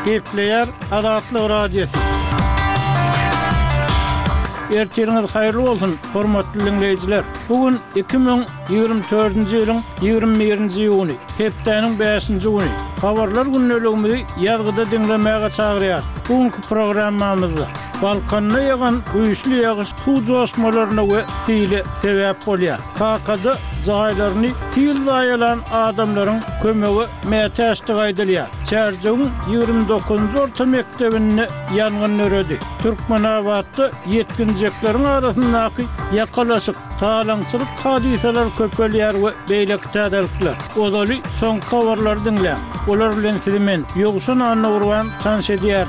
Gepleyer Adatlı Radyosu. Ertiriniz hayırlı olsun, hormatly dinleyijiler. Bugün 2024-nji ýylyň 21-nji ýuny, hepdeniň 5-nji güni. Habarlar günnäligimizi ýazgyda dinlemäge çagyrýar. Bugünkü programmamyzda Balkanda ýagan güýçli ýagyş suw joşmalaryna we tile sebäp bolýar. Kakada jaýlaryny til daýalan adamlaryň kömegi mätäşdi gaýdylýar. Çärjüň 29-njy orta mektebini ýangyn öredi. Türkmenabadda ýetginjekleriň arasyndaky ýakalaşyk talaňçylyk hadiseler köpelýär we beýleki täzelikler. Odaly soň habarlary dinle. Olar bilen sizimen ýoguşan anna urwan tanış edýär.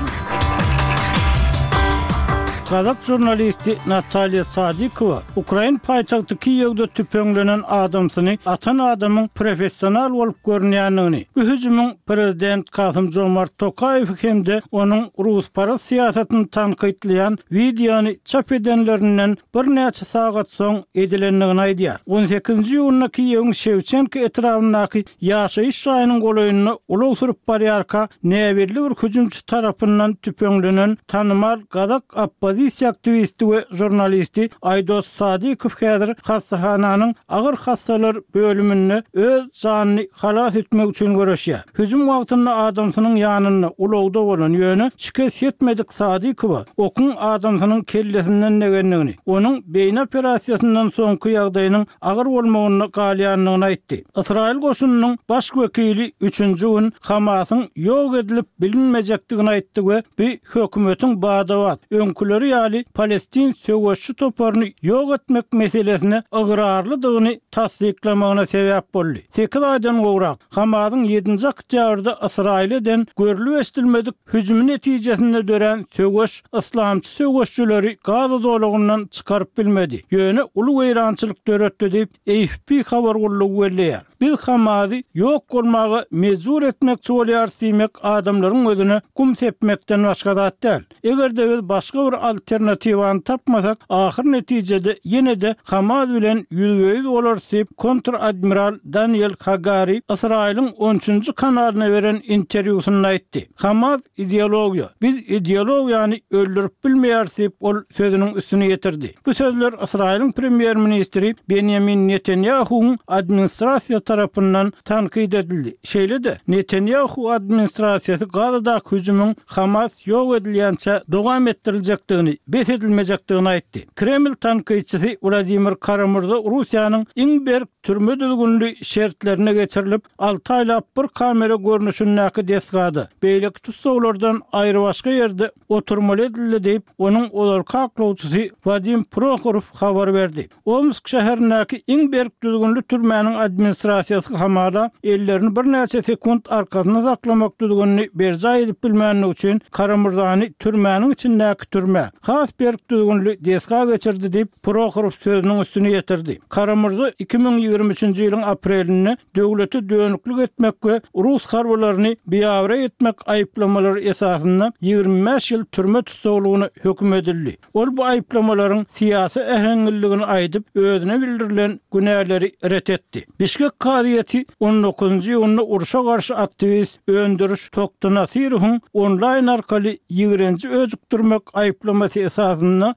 Kazak jurnalisti Natalya Sadikova, Ukrayn paýtagty Kiýewde tüpeňlenen adamsyny atan adamyň professional bolup görnýändigini, bu hüjümüň prezident Kasym-Jomart Tokaýew hemde onuň Rusparast siýasatyny tanqidleýän videony çap edenlerinden bir näçe sagat soň edilendigini aýdýar. 18-nji ýylyna Kiýewiň Şewçenko etrafyndaky ýaşaýyş raýonynyň golaýyny ulag sürup barýarka näwirli bir hüjümçi tarapyndan tüpeňlenen tanymal Kazak aktivisti we jurnalisti Aydos Sadikow häzir hastahananyň agyr hastalar bölüminde öz janyny halas etmek üçin görüşýär. Hüjüm wagtynda adamsynyň ýanyna ulagda bolan ýöne şikayet etmedik Sadikowa okun adamsynyň kellesinden negenligini, onuň beýin operasiýasyndan soňky ýagdaýynyň agyr bolmagyny galýanlygyny aýtdy. Israil goşunynyň baş wekili 3-nji gün Hamasyň ýok edilip bilinmejekdigini aýtdy we bu hökümetiň badawat öňküleri ýaly Palestin söwüşçü toparyny ýok etmek meselesine ıgrarlydygyny tasdiklamagyna sebäp boldy. 8 aýdan gowrak Hamasyň 7-nji oktýabrda Israilden görülip estilmedik hüjüm netijesinde dören söwüş islamçy söwüşçüleri Gaza dolagyndan çykaryp bilmedi. Ýöne uly weýrançylyk döretdi diýip AFP habar gurulugy berýär. Biz Hamasy ýok bolmagy mezur etmekçi bolýar diýmek adamlaryň özüne kum sepmekden başga zat däl. Egerde biz başga bir alternatiwany tapmasak, ahir netijede ýene de Hamas bilen ýüzbeýiz bolar diýip kontr-admiral Daniel Hagari Israiliň 13-nji kanalyna beren interwýusyny aýtdy. Hamas ideologiýa, biz ideologiýany öldürüp bilmeýär diýip ol sözüniň üstüne ýetirdi. Bu sözler Israiliň premier ministri Benjamin Netanyahu'nun administrasiýa tarapyndan tanqid edildi. Şeýle de Netanyahu administrasiýasy Gazada hüjümüň Hamas ýok edilýänçe dowam etdirilejekdigini, bet edilmejekdigini aýtdy. Kreml tanqidçisi Vladimir Karamurza Russiýanyň iň berk türme düzgünlüğü şertlerine geçirilip 6 aylap bir kamera görünüşündäki desgady. Beýleki tutsaglardan aýry başga ýerde oturmaly edildi diýip onuň olarka aklawçysy Vadim Prokhorov habar berdi. Omsk şäherindäki iň berk düzgünlü türmäniň administrasiýasy hamala ellerini bir näçe sekund arkasyna saklamak düzgünlüğü berja edip bilmänligi üçin Karamurzany türmäniň içindäki türme has berk düzgünlüğü desga geçirdi diýip Prokhorov sözüniň üstüne ýetirdi. Karamurza 2023-nji ýylyň aprelinde döwleti dönüklik etmek we Rus harbalaryny biýawra etmek aýplamalary esasynda 25 ýyl türme tutsaglygyny hökm edildi. Ol bu aýplamalaryň siýasy ähengilligini aýdyp özüne bildirilen günäleri ret etdi. Bişkek kaziýeti 19-njy ýylyny uruşa garşy aktivist Öndürüş Tokta Nasirowyň onlaýn arkaly ýigrenji özükdirmek aýplamasy esasynda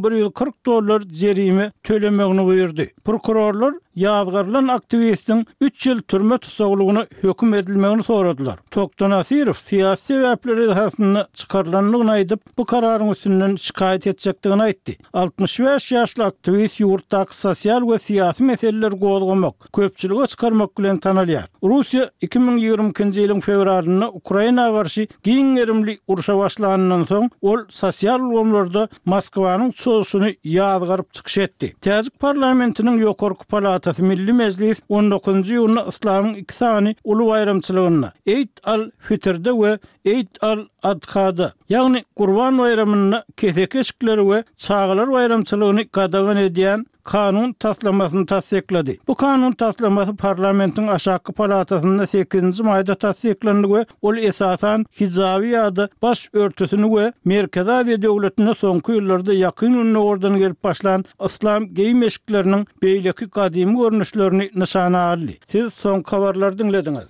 $1140 jerime tölemegini buyurdy. Prokurorlar ýazgarlan aktivistin 3 ýyl türme tutsaglygyny hökm edilmegini soradylar. Tokta Nasirow siýasy sebäpleri esasynda çykarlanlygyny aýdyp bu kararyň üstünden şikayet etjekdigini aýtdy. 65 ýaşly aktivist ýurtdaky sosial we siýasy meseleler gozgamak, köpçüligi çykarmak bilen tanalýar. Russiýa 2022-nji ýylyň fevralyna Ukrainaga garşy giň erimli uruşa başlanandan soň ol sosial ulgamlarda Moskwanyň çöşüni ýazgaryp çykyş etdi. Täzik parlamentiniň ýokarky palatasy Milli Mejlis 19-njy ýylyna islamyň iki sany uly bayramçylygyna Eid al-Fitr'de we Eid al-Adha'da, ýagny Gurban bayramyna kesek eşikleri we çağlar bayramçylygyny gadagan edýän kanun taslamasyny tasdiklady. Bu kanun taslamasy parlamentiň aşağı palatasynda 8-nji maýda tasdiklandy we ol esasan hijabi ýa-da baş örtüsini we Merkezi Aziýa döwletine soňky ýyllarda ýakyn ordan gelip başlan islam geýim eşikleriniň beýleki gadymy görnüşlerini nişana aldy. Siz soň habarlary dinlediňiz.